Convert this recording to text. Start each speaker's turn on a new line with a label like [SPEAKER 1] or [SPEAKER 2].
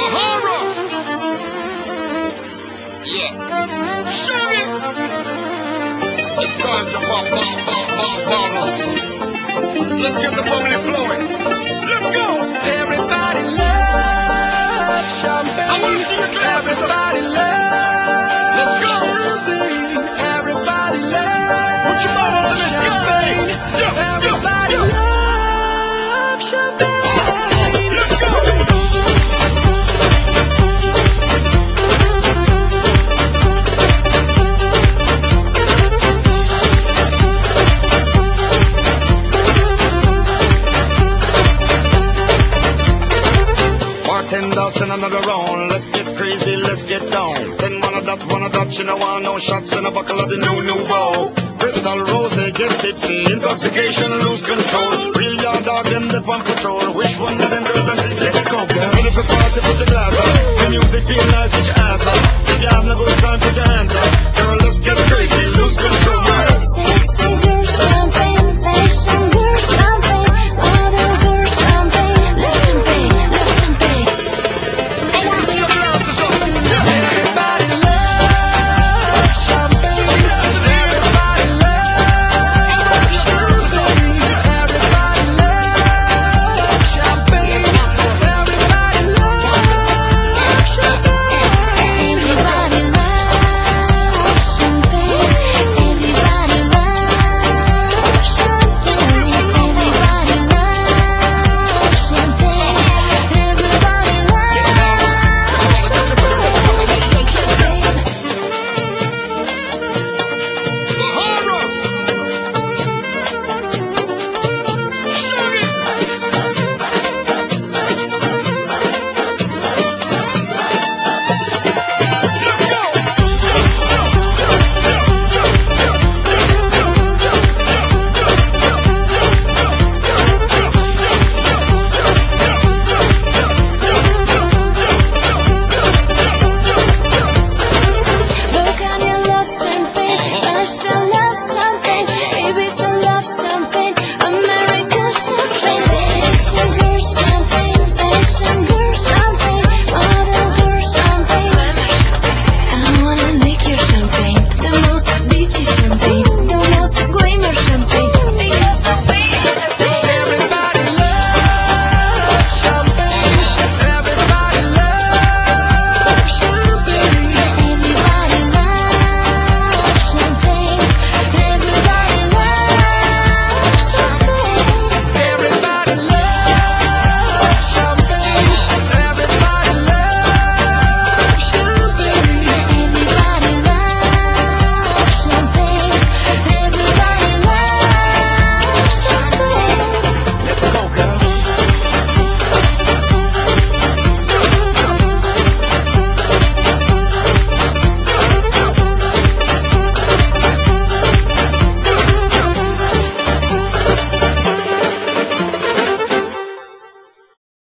[SPEAKER 1] Sahara. Yeah. Sugar. It's time to pop bottles. Let's get the bubbly flowing. Let's go.
[SPEAKER 2] Everybody loves champagne.
[SPEAKER 1] I want to see your glasses.
[SPEAKER 2] Everybody loves
[SPEAKER 1] Let's go.
[SPEAKER 2] champagne. Everybody loves
[SPEAKER 1] Put your bottles in the sky.
[SPEAKER 2] champagne. Everybody loves champagne.
[SPEAKER 1] Let's go. Bartenders in another round. Let's get crazy, let's get down. 10 wanna dutch, you know, want no shots in a buckle of the new nouveau. Crystal Rose, get tipsy. Intoxication, lose control. Real yard dog, them dip on patrol. Which one of them girls and